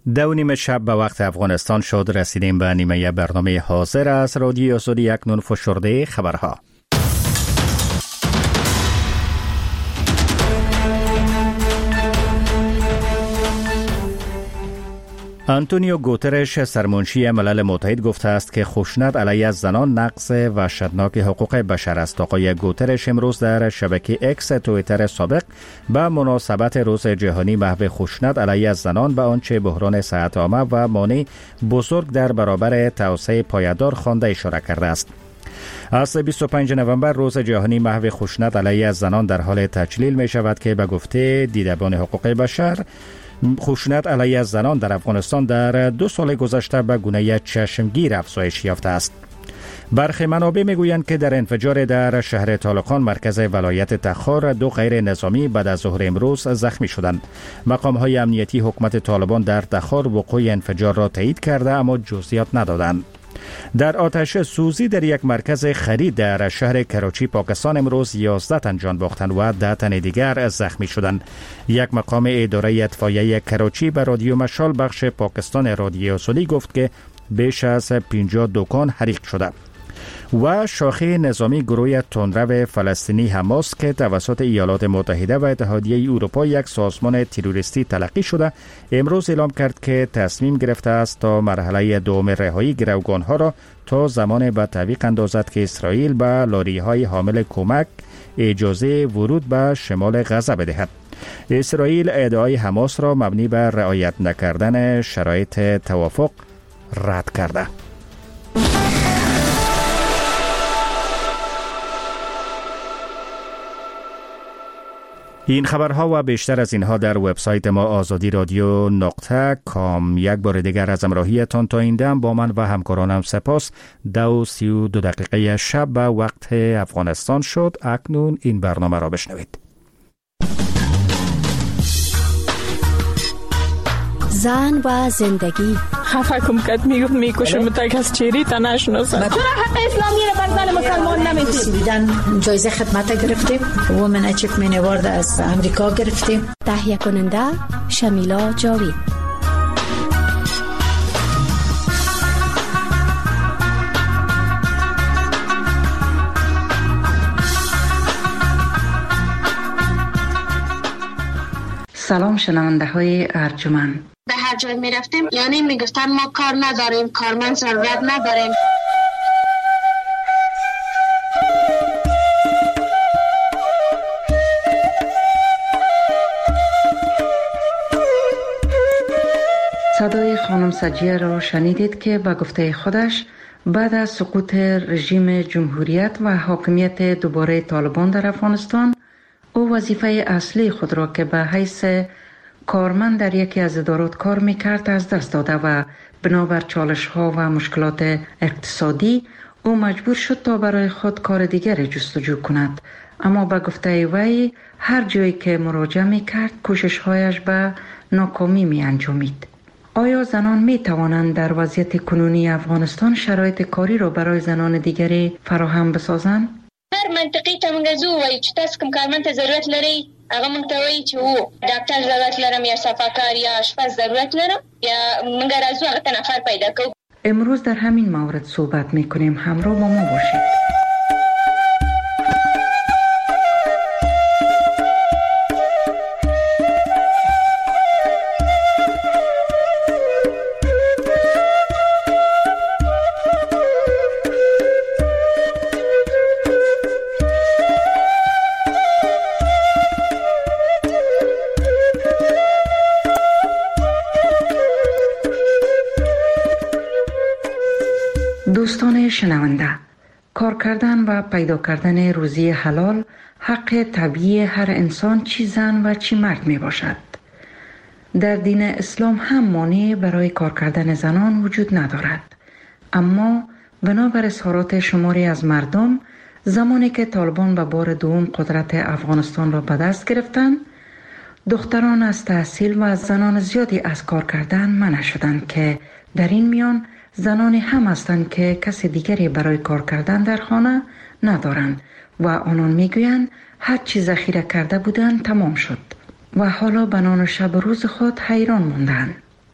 2:30 شب به وقت افغانستان شد. رسیدیم به نیمه برنامه حاضر از رادیو آزادی. اکنون فشرده خبرها. آنتونیو گوترش سرمنشی ملل متحد گفته است که خشونت علیه زنان نقض وحشتناک حقوق بشر است. آقای گوترش امروز در شبکه اکس توییتر سابق به مناسبت روز جهانی محو خشونت علیه زنان به آنچه بحران صحت عامه و مانع بزرگ در برابر توسعه پایدار خوانده اشاره کرده است. از 25 نوامبر روز جهانی محو خشونت علیه زنان در حال تجلیل می شود که به گفته دیدبان حقوق بشر خشونت علیه زنان در افغانستان در 2 سال گذشته به گونه چشمگیر افزایش یافته است. برخی منابع میگویند که در انفجار در شهر طالقان مرکز ولایت تخار 2 غیر نظامی بعد از ظهر امروز زخمی شدند. مقام‌های امنیتی حکومت طالبان در تخار وقوع انفجار را تایید کرده اما جزئیات ندادند. در آتش سوزی در یک مرکز خرید در شهر کراچی پاکستان امروز 11 تن جان باختند و 10 تن دیگر زخمی شدند. یک مقام اداره اطفائیه کراچی به رادیو مشال بخش پاکستان رادیو آزادی گفت که بیش از 50 دکان حریق شده. و شاخه نظامی گروه تندرو فلسطینی حماس که توسط ایالات متحده و اتحادیه اروپا یک سازمان تروریستی تلقی شده امروز اعلام کرد که تصمیم گرفته است تا مرحله دوم رهایی گروگانها را تا زمان به تعویق اندازد که اسرائیل به لاری‌های حامل کمک اجازه ورود به شمال غزه بدهد. اسرائیل ادعای حماس را مبنی بر رعایت نکردن شرایط توافق رد کرده. این خبرها و بیشتر از اینها در وبسایت ما azadi.radio.com. یک بار دیگر از همراهیتان تا این دم با من و همکارانم سپاس. 2:32 شب به وقت افغانستان شد. اکنون این برنامه را بشنوید. زن و زندگی. خفه کم کد میکشم تا کس چیری تا نشناسم. چرا حق اسلامی را بر زن مسلمان نمیدید؟ بیدن جایزه خدمت گرفتیم. وومن اچیومنت اوارد از امریکا گرفتیم. تهیه کننده شمیلا جاوید. سلام شنونده های ارجمند. به هر جای می رفتیم یعنی می گفتن ما کار نداریم، کارمند ضرورت نداریم. صدای خانم سجیه را شنیدید که به گفته خودش بعد از سقوط رژیم جمهوریت و حاکمیت دوباره طالبان در افغانستان او وظیفه اصلی خود را که به حیث کارمند در یکی از ادارات کار میکرد از دست داده و بنابر چالش ها و مشکلات اقتصادی او مجبور شد تا برای خود کار دیگر جستجو کند. اما به گفته وی هر جایی که مراجعه میکرد کوشش هایش به ناکامی می انجامید. آیا زنان می توانند در وضعیت کنونی افغانستان شرایط کاری را برای زنان دیگری فراهم بسازند؟ هر منطقی ته مونږ زو وای چې تاسو کوم کارمند ته ضرورت لري هغه مونږ ته وایي چې وو ډاکټر ضرورت لرم یا صفاکار یا آشپز ضرورت لرم یا مونږ راځو هغه ته نفر پیدا کوو. امروز در همین مورد صحبت میکنیم. همراه با ما باشید. دوستان شنونده، کار کردن و پیدا کردن روزی حلال حق طبیعی هر انسان چی زن و چی مرد می باشد. در دین اسلام هم مانع برای کار کردن زنان وجود ندارد. اما بنابر اظهارات شماری از مردم زمانی که طالبان به بار دوم قدرت افغانستان را به دست گرفتند، دختران از تحصیل و زنان زیادی از کار کردن منع شدند که در این میان زنانی هم هستند که کسی دیگری برای کار کردن در خانه ندارند و آنان میگویند هر چی ذخیره کرده بودند تمام شد و حالا به نان و شب روز خود حیران ماندند.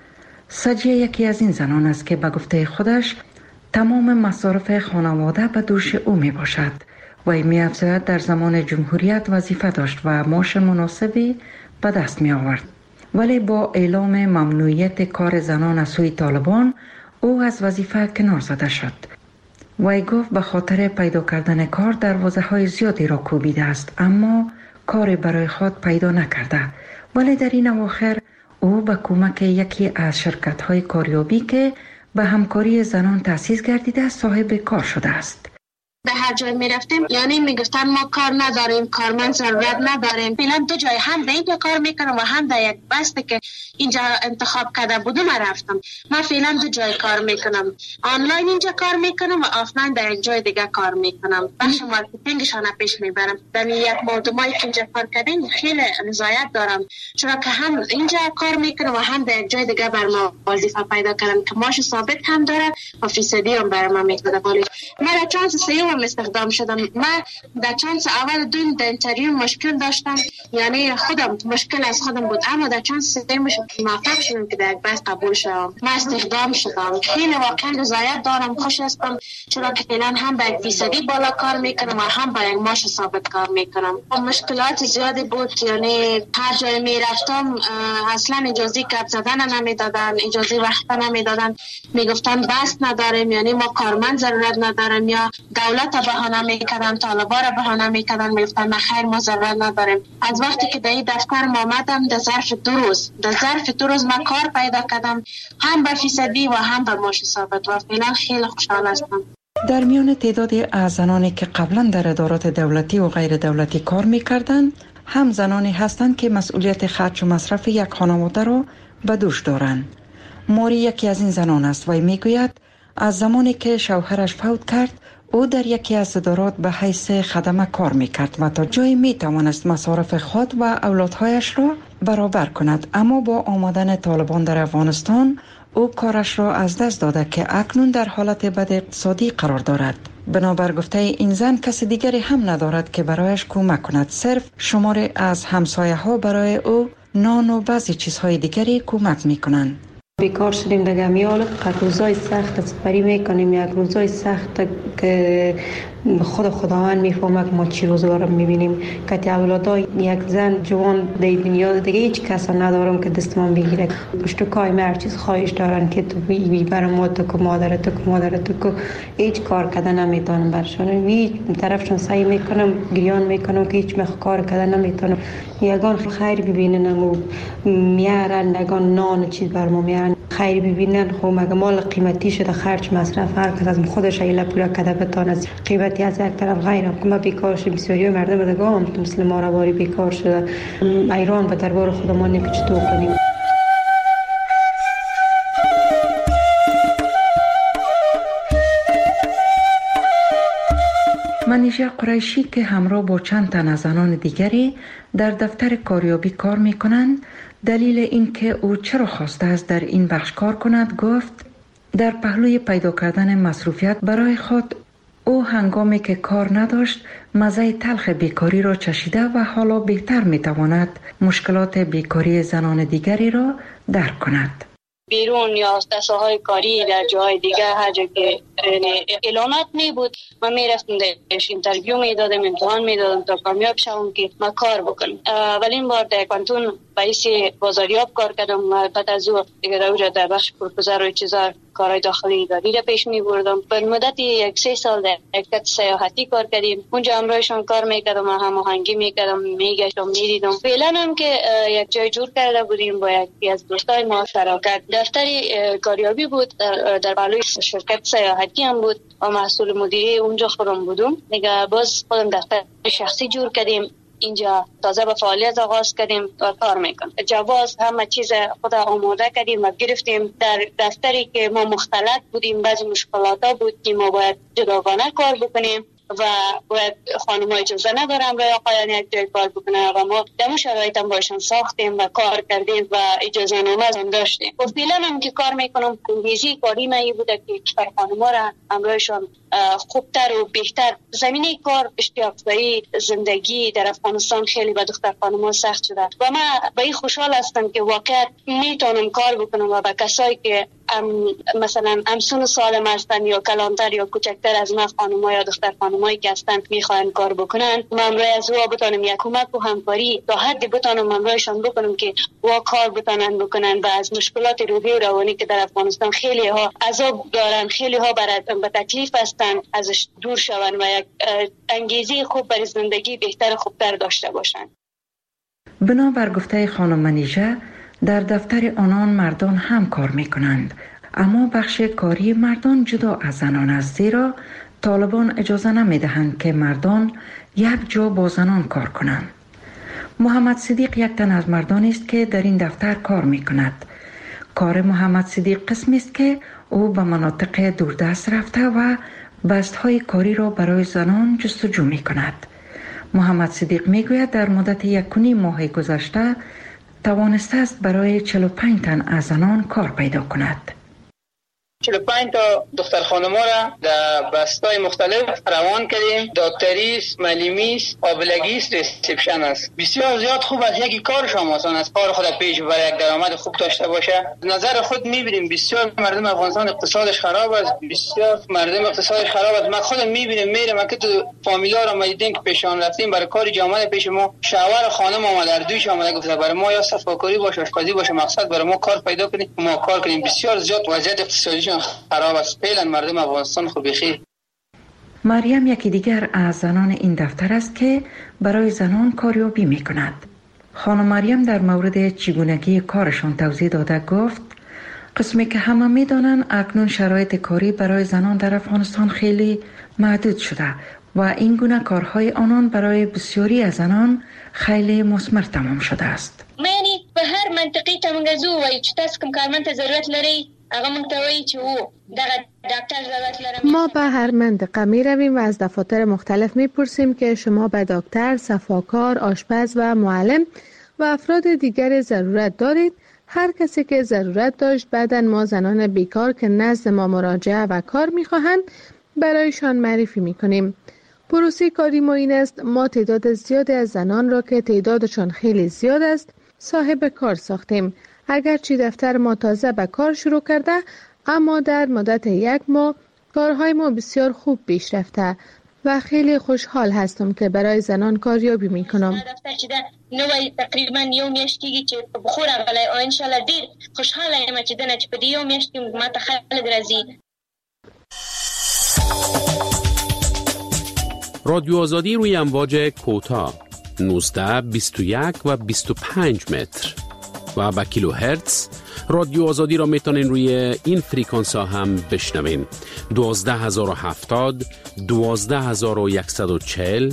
سجیه یکی از این زنان است که به گفته خودش تمام مصارف خانواده به دوش او می باشد. وی می افزاید در زمان جمهوریت وظیفه داشت و معاش مناسبی به دست می آورد. ولی با اعلام ممنوعیت کار زنان از سوی طالبان او از وظیفه کنار زده شد. وی گفت به خاطر پیدا کردن کار دروازه‌های زیادی را کوبیده است، اما کاری برای خود پیدا نکرده. ولی در این اواخر او به کمک یکی از شرکت‌های کاریابی که به همکاری زنان تأسیس گردیده صاحب کار شده است. به هر جای می رفتیم یعنی می گفتن ما کار نداریم، کارمند ضرورت نداریم. فعلا دو جای هم در اینجا کار میکنم و هم در یک بسته که اینجا انتخاب کرده بودم رفتم. من فعلا دو جای کار میکنم، آنلاین اینجا کار میکنم و آفلاین در یک جای دیگه کار میکنم. بخش مارکتینگشان پیش میبرم. در یک ماه دو ماهی که اینجا کار کردیم خیلی رضایت دارم، چرا که هم اینجا کار میکنم و هم در یک جای دیگه بر ما وظیفه پیدا کردم که معاش ثابت هم داره و فیصدی هم بر ما میده. من در چانس سیوم استخدام شدم. من در چانس اول دون در اینترویو مشکل داشتم، یعنی خودم مشکل از خودم بود، اما در چانس سیوم موفق شدم که در یک بس قبول شدم. من استخدام شدم. خیلی واقعا رضایت دارم، خوش هستم، چرا که فعلا هم به یک فیصدی بالا کار میکنم و هم به یک معاش ثابت کار میکنم. مشکلات زیادی بود، یعنی هر جای میرفتم اصلا اجازه گپ زدن نمیدادن، اجازه وقت نمیدادن، میگفتن بس نداریم، یعنی ما کارمند ضرورت نداریم، یا دولت بهانه میکردن، طالبا را بهانه میکردن، میگفتن خیر ما ضرورت نداریم. از وقتی که در این دفتر ما آمدم در ظرف دو روز من کار پیدا کردم، هم به فیصدی و هم به معاش ثابت و فعلا خیلی خوشحال هستم. در میان تعدادی از زنانی که قبلا در ادارات دولتی و غیر دولتی کار میکردند، هم زنانی هستند که مسئولیت خرج و مصرف یک خانواده را به دوش دارند. ماری یکی از این زنان است و میگوید از زمانی که شوهرش فوت کرد او در یکی از ادارات به حیث خدمه کار میکرد و تا جایی میتوانست مصارف خود و اولادهایش را برابر کند، اما با آمدن طالبان در افغانستان او کارش را از دست داده که اکنون در حالت بد اقتصادی قرار دارد. بنابر گفته این زن کسی دیگری هم ندارد که برایش کمک کند، صرف شماری از همسایه ها برای او نان و بعضی چیزهای دیگری کمک میکنند. بیکار شدیم دیگه، میالت روزای سخت سپری میکنیم، یک روزای سخت که خداوند میفهمه که ما چی روزگار میبینیم که اولادای یک زن جوان در دنیا دیگه هیچ کس ندارم که دست من بگیره. پشت کای هر چیز خواهش دارن که تو برای ما تو که مادرت که هیچ کار کردن نمیتونم برشان، هیچ طرفشون سعی میکنم گریان میکنم که هیچ کار کردن نمیتونم. یگان خیر ببینن و میارن، یگان نان چیز بر ما میارن خیر ببینن. خب مگه مال قیمتی شده، خرج مصرف هر کس از خودش ایله پولا کده بتانه از قیمتی از یک طرف غیر که ما بیکار شدیم. بسیاری مردم دیگه هم مثل ما رواری بیکار شده. ایران به دربار خودمانی که چطور کنیم. منیژه قریشی که همراه با چند تن از زنان دیگری در دفتر کاریابی کار می کنند، دلیل این که او چرا خواسته است در این بخش کار کند گفت در پهلوی پیدا کردن مصروفیت برای خود او هنگامی که کار نداشت مزه تلخ بیکاری را چشیده و حالا بهتر می تواند مشکلات بیکاری زنان دیگری را درک کند. بیرون یا دسته‌های کاری در جای دیگه هر جا که اعلانات می بود من میرفتم درش اینترویو میدادم، امتحان میدادم تا کامیاب شوم که ما کار بکنم. ولی این بار در کانتون باعث بازاریاب کار کردم و بعد از او دیگه رو در بخش پروپوزر و چیزا کارهای داخلی اداری را پیش می بردم. به مدت 1-3 سال در شرکت سیاحتی کار کردیم، اونجا همراهشون کار میکردم و هماهنگی میکردم، میگشتم میدیدم. فعلا هم که یک جای جور کرده بودیم با یکی از دوستای ما شراکت، دفتری کاریابی بود در بالای شرکت سیاحتی هم بود و مسئول مدیری اونجا خودم بودم. دیگه باز خودم دفتر شخصی جور کردیم، اینجا تازه به فعالیت آغاز کردیم و کار میکنم. جواز همه چیز خود آماده کردیم و گرفتیم. در دفتری که ما مختلط بودیم بعضی مشکلات ها بود که ما باید جداگانه کار بکنیم. و باید خانم‌ها اجازه ندارن برای آقایان یک جای کار بکنن و ما در اون شرایط هم باشون ساختیم و کار کردیم و اجازه نامه هم داشتیم. و فعلا هم که کار میکنم انگیزی کاری من بوده که کشور خانم‌ها را همراهشان خوبتر و بهتر زمینه کار اشتیاق‌زایی زندگی در افغانستان خیلی به دختر خانم‌ها سخت شده و من به این خوشحال هستم که واقعا میتونم کار بکنم و با کسایی که مثلا همسن سالم هستن یا کلانتر یا کوچکتر از ما خانم‌ها یا دختر خانم‌هایی که هستن میخوان کار بکنن من برای از او بتونم یک کمک و همکاری تا حدی بتونم همراهشان بکنم که وا کار بکنن و از مشکلات روحی و روانی که در افغانستان خیلی ها عذاب دارن خیلی ها به تکلیف هستن ازش دور شون و یک انگیزه خوب برای زندگی بهتر خوبتر داشته باشن. بنابر گفته خانم منیژه در دفتر آنان مردان هم کار می کنند، اما بخش کاری مردان جدا از زنان است، زیرا طالبان اجازه نمی دهند که مردان یک جا با زنان کار کنند. محمد صدیق یک تن از مردان است که در این دفتر کار می کند. کار محمد صدیق قسمی است که او به مناطق دوردست رفته و بستهای کاری را برای زنان جستجو می کند. محمد صدیق می گوید در مدت 1.5 ماه گذشته توانسته است برای 45 تن از زنان کار پیدا کند. 45 تا دختر خانم‌ها را در بستای مختلف روان کردیم. دکتری است، معلمی است، آبلگی است، ریسپشن است. بسیار زیاد خوب است. یکی کار شما آسان است. کار خود پیش برای یک درآمد خوب داشته باشه. نظر خود می‌بینیم بسیار مردم افغانستان اقتصادش خراب است. بسیار مردم اقتصادش خراب است. من خودم می‌بینم میرم که تو فامیلا را می‌دیدیم که پیشان رفتیم برای کاری جامعه پیش ما شوهر خانم اومد در دویش اومد گفت برای ما یا صفاکاری باشه آشپزی باشه مقصد برای ما کار پیدا کنیم ما کار کنیم. بسیار زیاد وضعیت اقتصادی خراب است. فعلا مردم افغانستان خوب بخیر. مریم یکی دیگر از زنان این دفتر است که برای زنان کاریابی می کند. خانم مریم در مورد چگونگی کارشان توضیح داده گفت قسمی که همه می دانند اکنون شرایط کاری برای زنان در افغانستان خیلی محدود شده و این گونه کارهای آنان برای بسیاری از زنان خیلی مثمر تمام شده است. یعنی به هر منطقی ته مونږ زو وایو چې تاسو کوم کارمند ته ضرورت لرئ هغه مونږ ته وایي چې و دغه ډاکټر ضرورت لرم. ما به هر منطقه می رویم و از دفاتر مختلف می پرسیم که شما به دکتر، صفاکار، آشپز و معلم و افراد دیگر ضرورت دارید. هر کسی که ضرورت داشت بعداً ما زنان بیکار که نزد ما مراجعه و کار می خواهند برایشان معرفی می کنیم. پروسه کاری ما این است ما تعداد زیادی از زنان را که تعدادشان خیلی زیاد است صاحب کار ساختیم. اگرچه دفتر ما تازه به کار شروع کرده اما در مدت 1 ماه کارهای ما بسیار خوب پیش رفته و خیلی خوشحال هستم که برای زنان کاریابی می کنم. دفتر چې نوې تقریبا یو میاشت کېږي چې بخور راغلی او ان شاء الله ډیر خوشحاله یم چې دنه چې په دې یو میاشت کې ما ته خلک راځي. رادیو آزادی روی امواج کوتاه 19 21 و 25 متر و با کیلو هرتز. رادیو آزادی را میتونین روی این فریکانس ها هم بشنوین. 12070 12140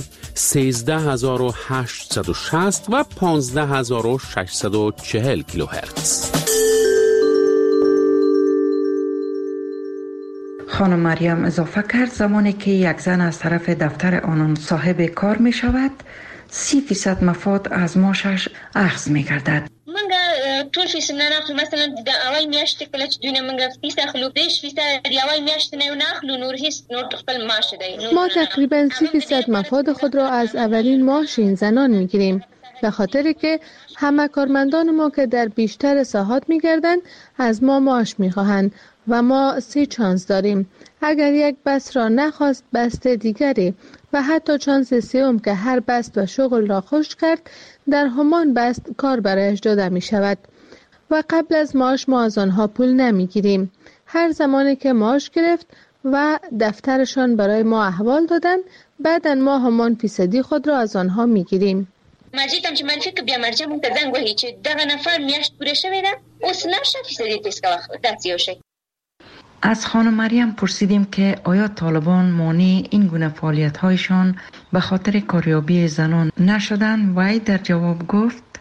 13860 و 15640 کیلو هرتز. خانم مریم اضافه کرد زمانی که یک زن از طرف دفتر آنان صاحب کار می شود 30% مفاد از معاشش اخذ می گردد. ټول فیس نه ناخلو مثلا د اول میاشت کله چې دوی موږ فیس اخلو 10% د اول میاشت نه ناخلو نور هیڅ نور خپل معاش دی. ما تقریبا 30% مفاد خود را از اولین معاش این زنان میگیریم به خاطر که همه کارمندان ما که در بیشتر ساحات میگردند از ما معاش میخواهند و ما 3 چانس داریم. اگر یک بست را نخواست بست دیگری و حتی چانس سوم که هر بست و شغل را خوش کرد در همان بست کار برایش داده می شود و قبل از معاش ما از آنها پول نمی گیریم. هر زمانی که معاش گرفت و دفترشان برای ما احوال دادن بعداً ما همان فیصدی خود را از آنها می گیریم. مرجع هم چې منفي که بیا مرجع مونږ ته زنګ وهي چې دغه نفر میاشت پوره شوې ده اوس نشه فیصدي تیز کوه داسې یو شی. از خانم مریم پرسیدیم که آیا طالبان مانع این گونه فعالیت‌هایشان به خاطر کاریابی زنان نشدند و ای در جواب گفت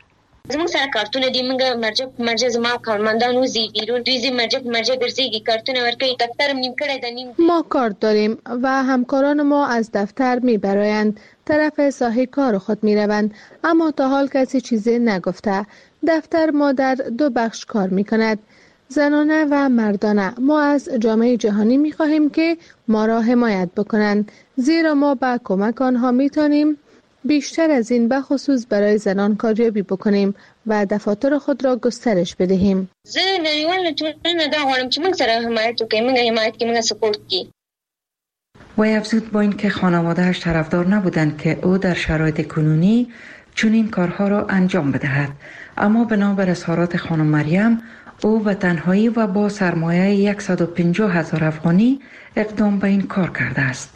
زموږ سره کارتونه دي، موږ مرجع زما کارمندان وزي بیرون، دوی مرجع ګرځيږي، کارتونه ورکوي، دفترم نیم کړی د نیم. ما کارت داریم و همکاران ما از دفتر میبرایند طرف ساحه کار خود میروند، اما تا حال کسی چیزی نگفته. دفتر ما در 2 بخش کار میکند، زنانه و مردانه. ما از جامعه جهانی میخواهیم که ما را حمایت بکنند، زیرا ما با کمک آنها میتونیم بیشتر از این به خصوص برای زنان کاریابی بکنیم و دفاتر خود را گسترش بدهیم. زه نړیوال ټولنه دا غواړم چې موږ سره حمایت وکړي، موږ حمایت کې موږ سپورت کی. و افزود با اینکه خانواده‌اش طرفدار نبودند که او در شرایط کنونی چنین کارها را انجام بدهد، اما بنابر اظهارات خانم مریم او به تنهایی و با سرمایه 150,000 افغانی اقدام به این کار کرده است.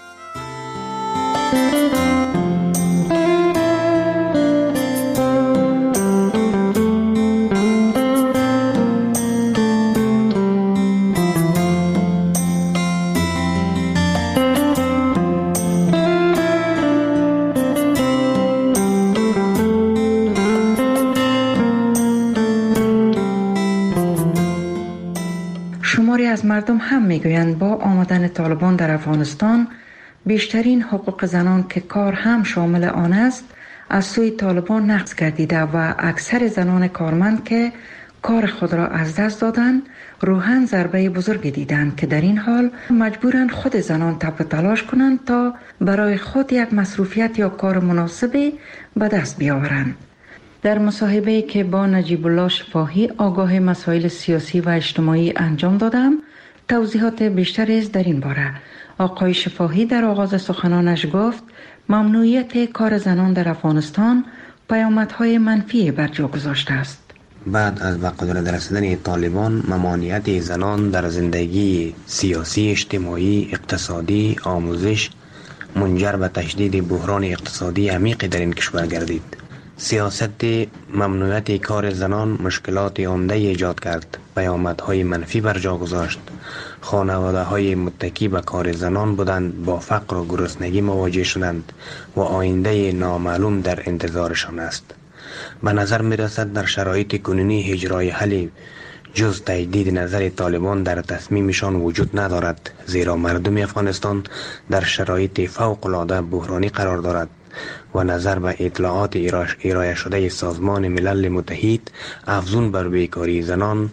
شماری از مردم هم میگویند با آمدن طالبان در افغانستان بیشترین حقوق زنان که کار هم شامل آن است از سوی طالبان نقض گردیده و اکثر زنان کارمند که کار خود را از دست دادند روحاً ضربه بزرگی دیدند که در این حال مجبورند خود زنان تب تلاش کنند تا برای خود یک مصروفیت یا کار مناسبی به دست بیاورند. در مصاحبه‌ای که با نجیب الله شفاهی آگاه مسائل سیاسی و اجتماعی انجام دادم توضیحات بیشتری در این باره. آقای شفاهی در آغاز سخنانش گفت ممنوعیت کار زنان در افغانستان پیامدهای منفی بر جا گذاشته است. بعد از به قدرت رسیدن طالبان ممانعت زنان در زندگی سیاسی، اجتماعی، اقتصادی، آموزش منجر به تشدید بحران اقتصادی عمیقی در این کشور گردید. سیاست ممنوعیت کار زنان مشکلات عمده ایجاد کرد، پیامدهای منفی بر جا گذاشت. خانواده‌های متکی به کار زنان بودند با فقر و گرسنگی مواجه شدند و آینده نامعلوم در انتظارشان است. به نظر می رسد در شرایط کنونی هیچ راه حلی جز تجدید نظر طالبان در تصمیمشان وجود ندارد، زیرا مردم افغانستان در شرایط فوق العاده بحرانی قرار دارد و نظر به اطلاعات ارائه شده سازمان ملل متحد افزون بر بیکاری زنان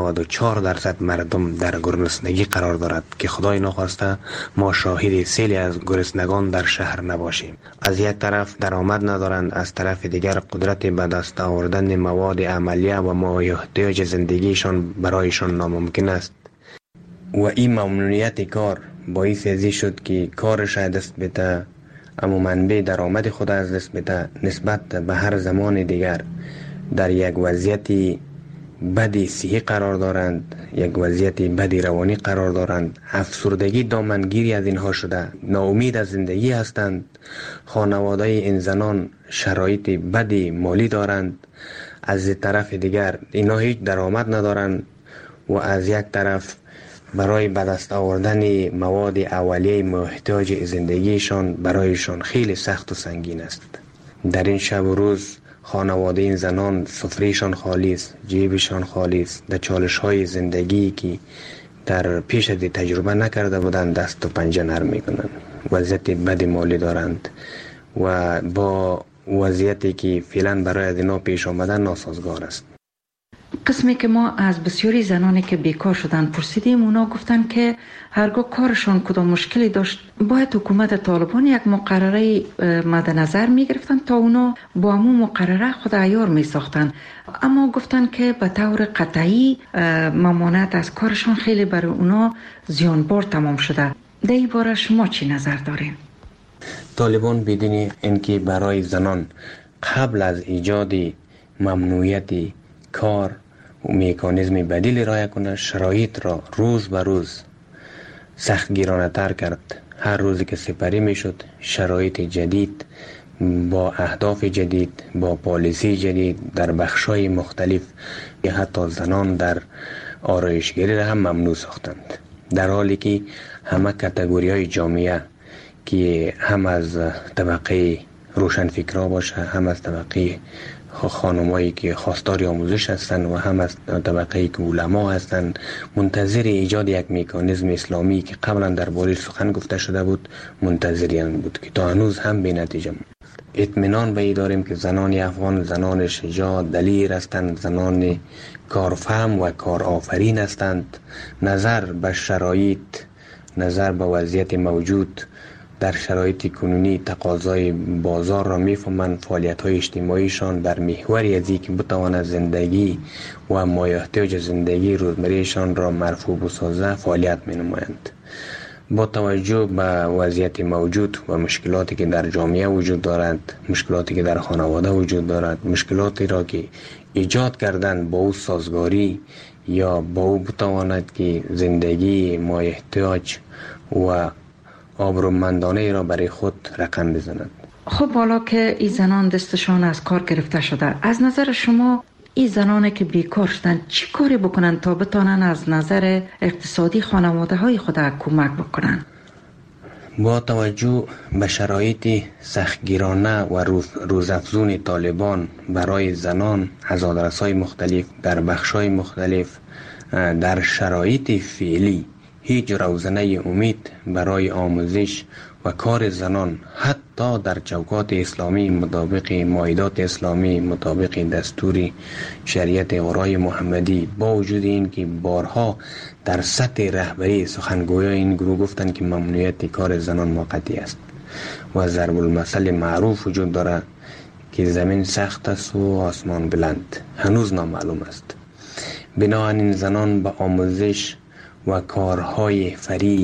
94% مردم در گرسنگی قرار دارد که خدای نخواسته ما شاهد سیلی از گرسنگان در شهر نباشیم. از یک طرف درآمد ندارند، از طرف دیگر قدرت به دست آوردن مواد عملیه و مایحتاج زندگیشان برایشان ناممکن است و این ممنوعیت کار باعث ازی شد که کارش دست بده اما منبع درآمد خود از دست بده، نسبت به هر زمان دیگر در یک وضعیت بدی صحی قرار دارند، یک وضعیت بدی روانی قرار دارند. افسردگی دامنگیری از اینها شده، ناامید از زندگی هستند. خانواده این زنان شرایط بدی مالی دارند، از طرف دیگر اینا هیچ درآمد ندارند و از یک طرف برای به دست آوردن مواد اولیه محتاج زندگیشان برایشان خیلی سخت و سنگین است. در این شب و روز خانواده این زنان سفرهشان خالی است، جیبشان خالی است. در چالش‌های زندگی که در پیش از تجربه نکرده بودند دست و پنجه نرم می‌کنند. وضعیت بد مالی دارند و با وضعیتی که فعلا برای اینا پیش آمدن ناسازگار است. قسمی که ما از بسیاری زنانی که بیکار شدن پرسیدیم، اونا گفتن که هرگاه کارشان کدام مشکلی داشت باید حکومت طالبان یک مقرره مد نظر می گرفتن تا اونا با همون مقرره خود عیار می ساختن، اما گفتن که به طور قطعی ممانعت از کارشان خیلی برای اونا زیانبار تمام شده. در این باره شما چی نظر دارین؟ طالبان بدون اینکه برای زنان قبل از ایجاد ممنوعیت کار و مکانیزم بدیل رعایت کنه، شرایط را روز به روز سختگیرانه تر کرد. هر روزی که سپری می شد شرایط جدید با اهداف جدید، با پالیسی جدید در بخشای مختلف که حتی زنان در آرایشگری را هم ممنوع ساختند، در حالی که همه کاتگوری های جامعه که هم از طبقه روشنفکرا باشه، هم از طبقه خانمایی که خواستار آموزش هستند و هم از طبقه‌ای که علما هستند منتظر ایجاد یک مکانیزم اسلامی که قبلا درباره سخن گفته شده بود منتظریان بود که تا هنوز هم به نتیجه اطمینان به داریم که زنان افغان زنان شجاع دلیر هستند، زنان کارفهم و کارآفرین هستند. نظر به شرایط، نظر به وضعیت موجود در شرایط کنونی تقاضای بازار را میفهمند. فعالیت‌های اجتماعیشان بر محوری از اینکه بتواند زندگی و مایحتاج زندگی روزمرهشان را مرفوع بسازد فعالیت می‌نمایند. با توجه به وضعیت موجود و مشکلاتی که در جامعه وجود دارد، مشکلاتی که در خانواده وجود دارد، مشکلاتی را که ایجاد کردن با او سازگاری یا با او بتواند که زندگی مایحتاج و آبرومندانه را برای خود رقم بزند. خب حالا که این زنان دستشان از کار گرفته شده، از نظر شما این زنانی که بیکار شدن چی کاری بکنن تا بتانن از نظر اقتصادی خانواده های خود کمک بکنن؟ با توجه به شرایط سختگیرانه و روزافزون طالبان برای زنان از آدرس‌های مختلف در بخش‌های مختلف، در شرایط فعلی هیچ روزنه امید برای آموزش و کار زنان حتی در چوکات اسلامی مطابق مائدات اسلامی، مطابق دستور شریعت غرای محمدی، با وجود این که بارها در سطح رهبری سخنگویان این گروه گفتند که ممنوعیت کار زنان موقتی است و ضرب المثل معروف وجود دارد که زمین سخت است و آسمان بلند، هنوز نامعلوم است. بنابراین زنان به آموزش و کارهای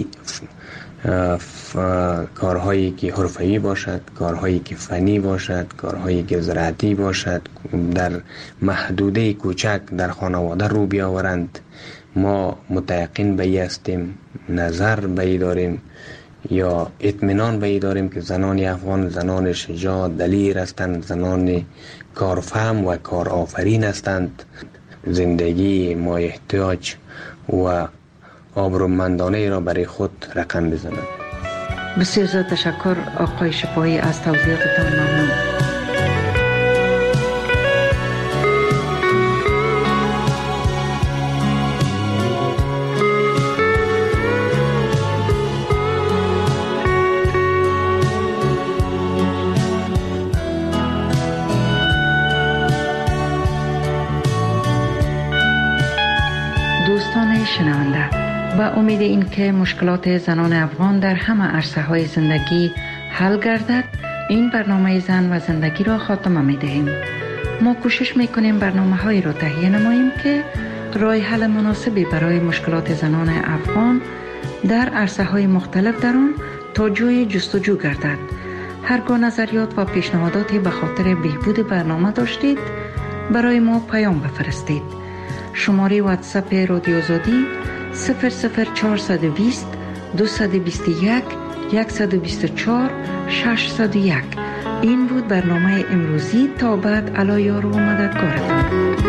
کارهایی که حرفه‌ای باشد، کارهایی که فنی باشد، کارهایی که زراعتی باشد، در محدوده کوچک در خانواده رو بیاورند. ما متیقن به این هستیم، نظر به این داریم یا اطمینان به این داریم که زنان افغان زنان شجاع دلیر هستند، زنان کارفهم و کارآفرین هستند. زندگی مایحتاج و آبرومندانه را برای خود رقم بزنند. بسیار زیاد تشکر آقای شفاعی از توضیحاتتان. ممنون. دوستان شنونده، با امید این که مشکلات زنان افغان در همه عرصه های زندگی حل گردد، این برنامه زن و زندگی را خاتمه می دهیم. ما کوشش می کنیم برنامه هایی را تهیه نماییم که راه حل مناسبی برای مشکلات زنان افغان در عرصه های مختلف در آن تا جای جستجو گردد. هرگاه نظریات و پیشنهاداتی به خاطر بهبود برنامه داشتید، برای ما پیام بفرستید. شماره واتساپ رادیو آزادی 00420 221 124 601. این بود برنامه امروزی. تا بعد علی یار و مددگارتان.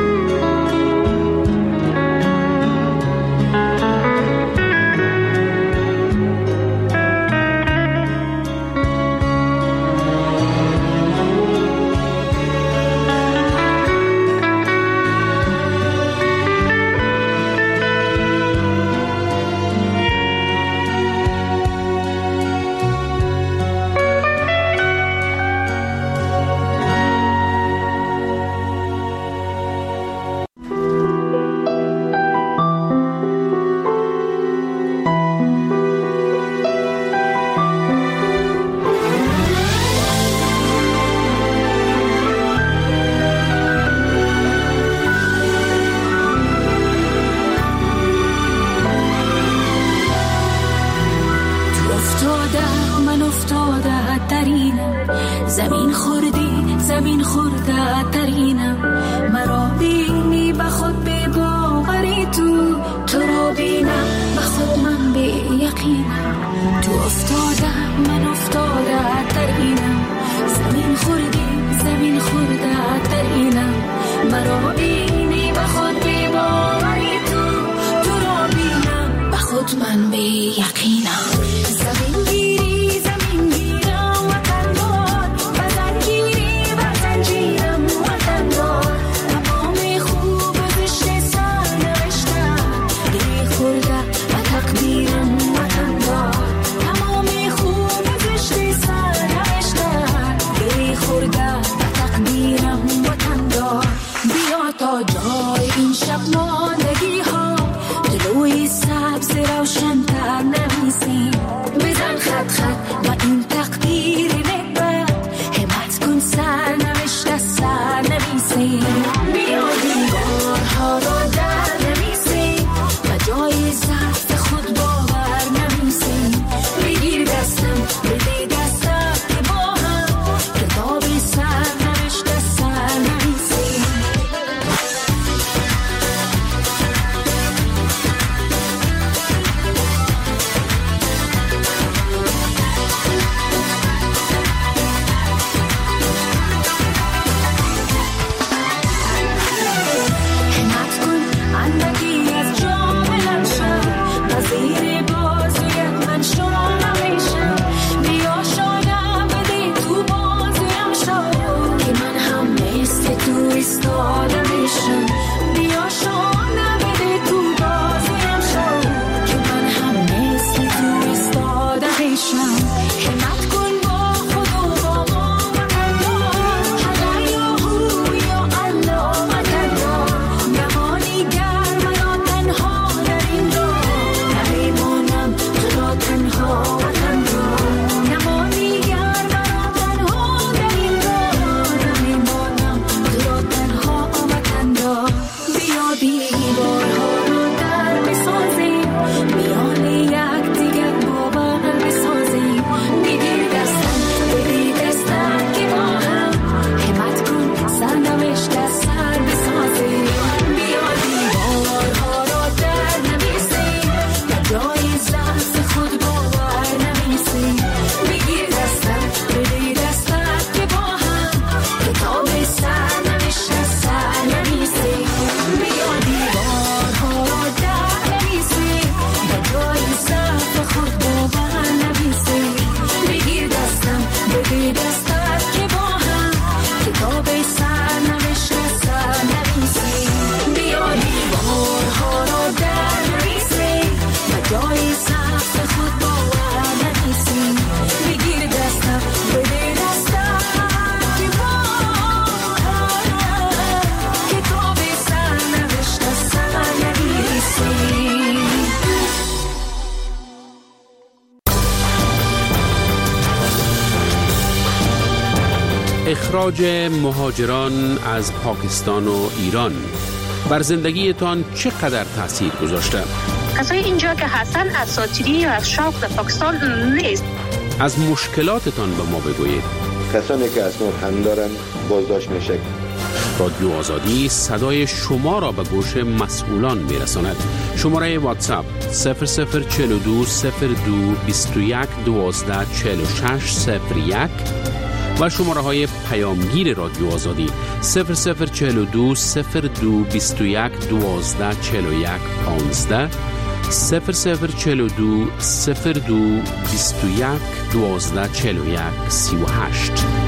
زمین خورده ترینم، مرا بینی به خود به باوری تو را بینم به خود من به یقینم. تو افتاده من افتاده ترینم، زمین خورده ترینم، مرا بینی به خود به باوری تو را بینم به خود من به یقینم. زمین گیری وطن دار، بزن گیری و زنجیرم وطن دار. عشق ماندگی ها جلوی سبز روشن تر نمیسیم بزن خط خط با این تقدیر نکبت همت کن سر نوشت سر نمیسیم بیا دیوارها رو در نمیسیم و جای ضعف خود باور نمیسیم بگیر دستم بده دستم که با هم کتابی سر نوشت سر نمیسیم اخراج مهاجران از پاکستان و ایران بر زندگیتان چقدر تاثیر گذاشته؟ کسای اینجا که هستن اساطیری یا از شوق در پاکستان نیست. از مشکلاتتان به ما بگویید. کسانی که اسناد هم دارن بازداشت میشه. رادیو آزادی صدای شما را به گوش مسئولان میرساند. شماره واتساپ 0042 02 21 12 46 01 و شماره های پیامگیر رادیو آزادی 0042 02 21 12 41 15 0042 02 21 12 41 38.